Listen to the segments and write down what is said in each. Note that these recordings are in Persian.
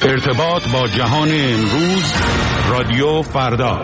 ارتباط با جهان امروز، رادیو فردا.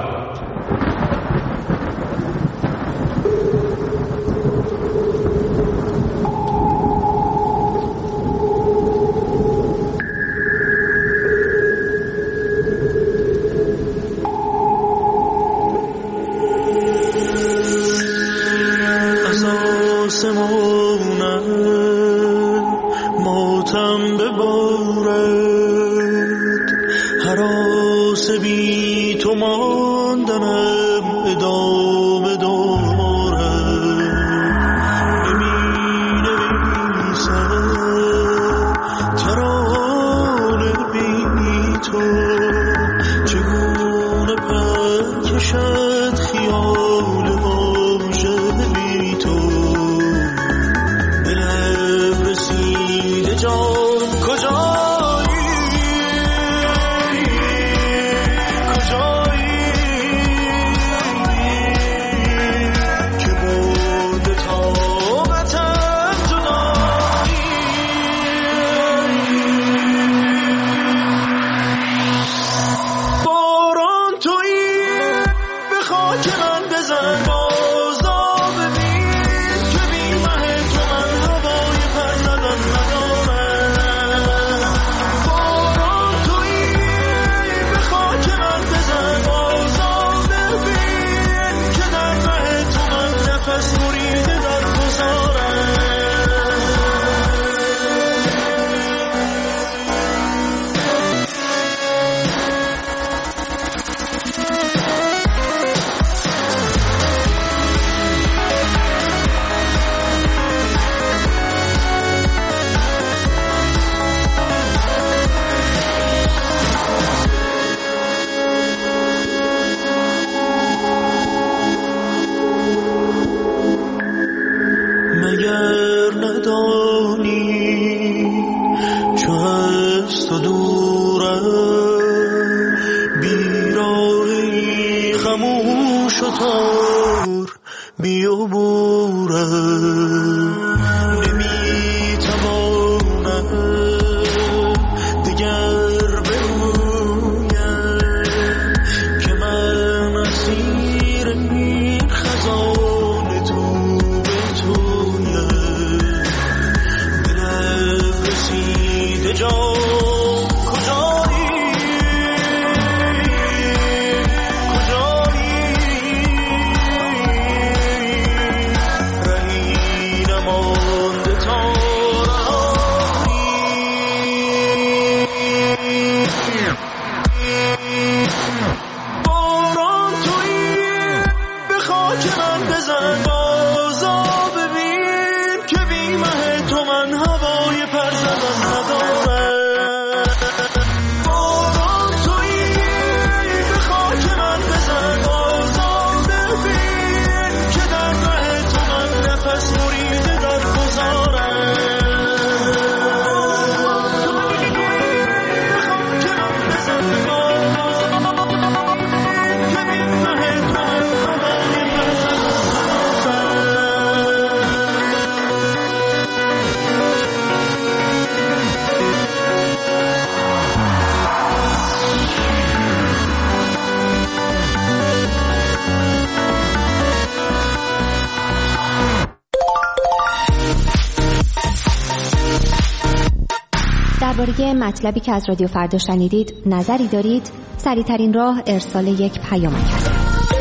درباره مطلبی که از رادیو فردا شنیدید نظری دارید؟ سریع‌ترین راه ارسال یک پیامک است.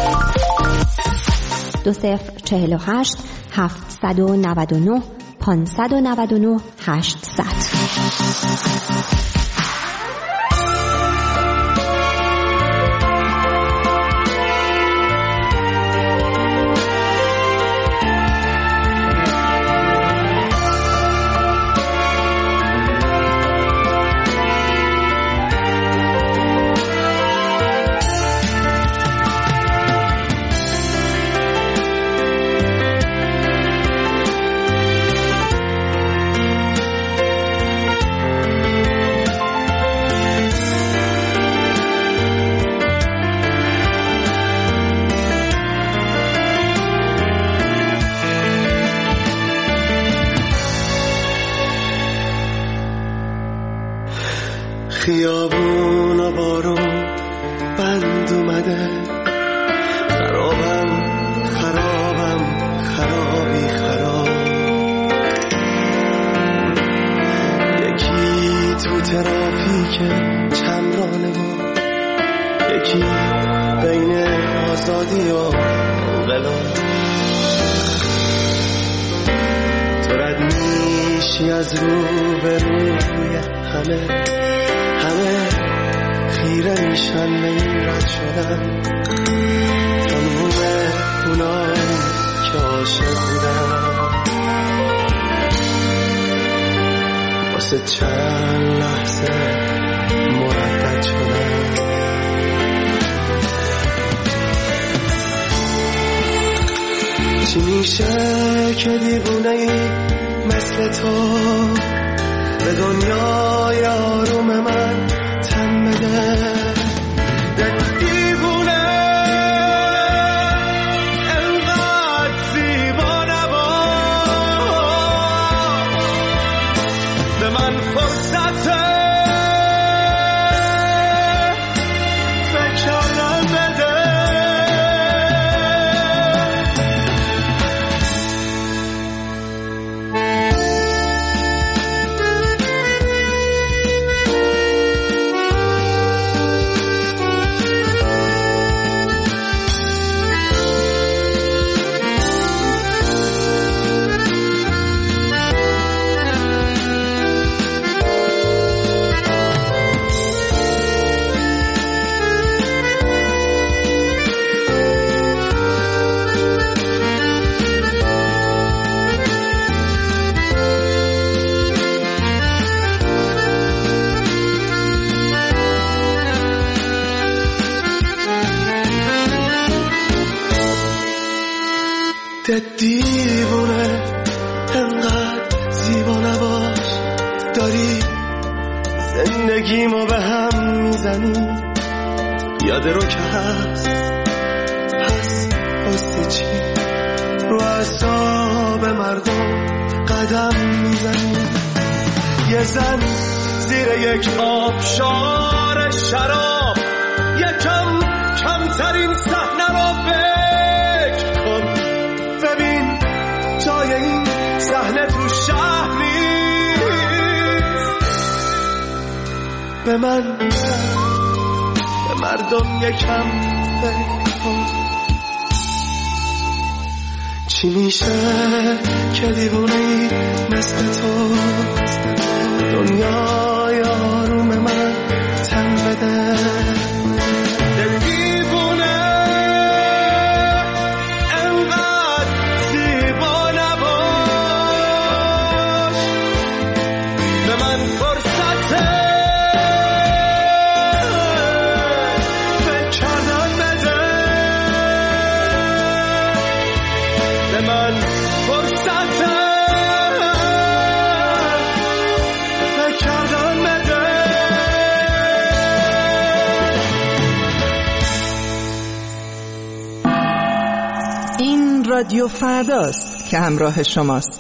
2048 799 599 800. خیابون و بارون بند اومده، خرابم خرابی خراب. یکی تو ترافیک چمرانه و یکی بین آزادی و انقلاب. تو رد میشی از رو به روی همه خیره میشن به این رد شدن. تموم اونایی که عاشق بودن واسه چند لحظه مردد شدن. چی میشه که دیوونه ای مثل تو به دنیای آروم من تن بده؟ دیوونه انقدر زیبا نباش، به من فرصت فکر کردن بده. دیوونه انقدر زیبا نباش، داری زندگیمو به هم میزنی. یاد رو که هست پس واسه چی رو اعصاب مردم قدم میزنی؟ یه زن زیر یک آبشار شراب یکم کمترین صحنه رو فکر کن. ببین جای این صحنه تو شهر نیست. به من به مردم یکم فکر کن. چی میشه که دیوونه‌ای مثل تو دنیای آروم من تن بده؟ رادیو فرداست که همراه شماست.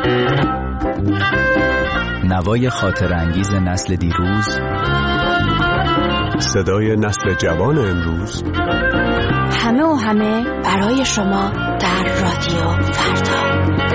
نوای خاطر انگیز نسل دیروز، صدای نسل جوان امروز، همه و همه برای شما در رادیو فردا.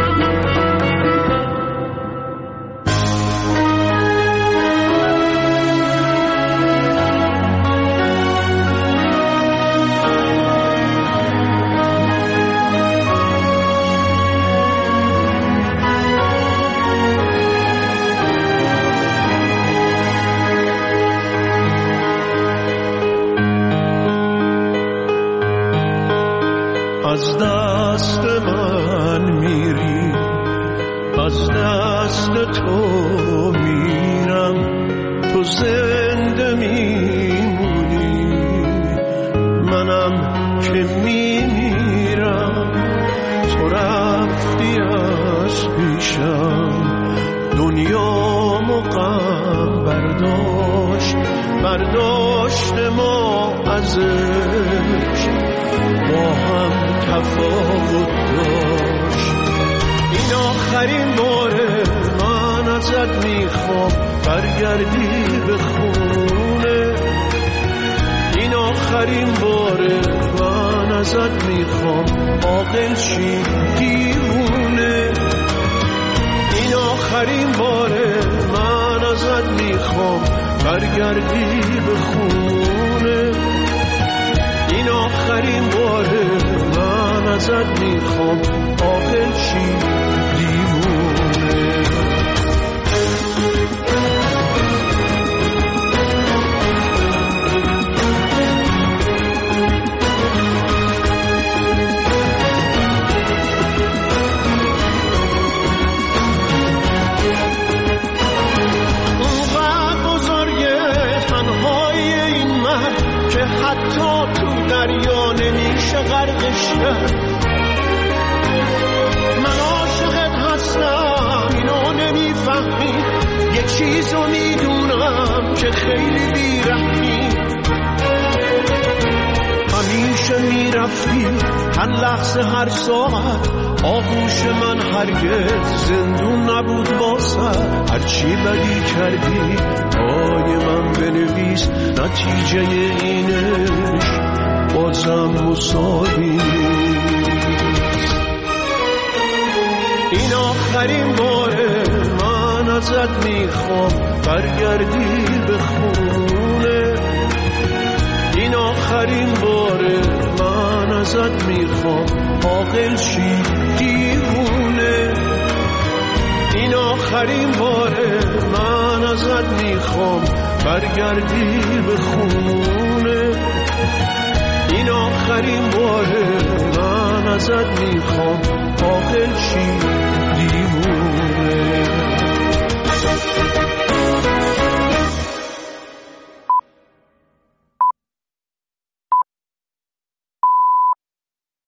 از دست من میری، از دست تو میرم، تو زنده میمونی، منم که میمیرم. تو رفتی از پیشم، دنیامو غم برداشت ما ازش، با هم تفاوت داشت. این آخرین باره من ازت میخوام برگردی به خونه. این آخرین باره من ازت میخوام عاقل شی دیوونه. این آخرین باره من ازت میخوام برگردی به خونه. این آخرین باره من ازت میخوام عاقل شی دیوونه. اونقدر بزرگه تنهای این مرد که حتی تو دریا نمیشه غرقش کرد. من عاشقت هستم اینو نمیفهمی، یه چیزو میدونم که خیلی بیرحمی. همیشه میرفتی هر لحظه هر ساعت، آغوش من هرگز زندون نبود واسه. هرچی بدی کردی پای من بنویس، نتیجه اینش بازم مساوی نیست. این آخرین باره من ازت میخوام برگردی به خونه. این آخرین باره من ازت میخوام عاقل شی دیوونه. این آخرین باره من ازت میخوام برگردی به خونه. این آخرین باره من ازت میخوام عاقل شی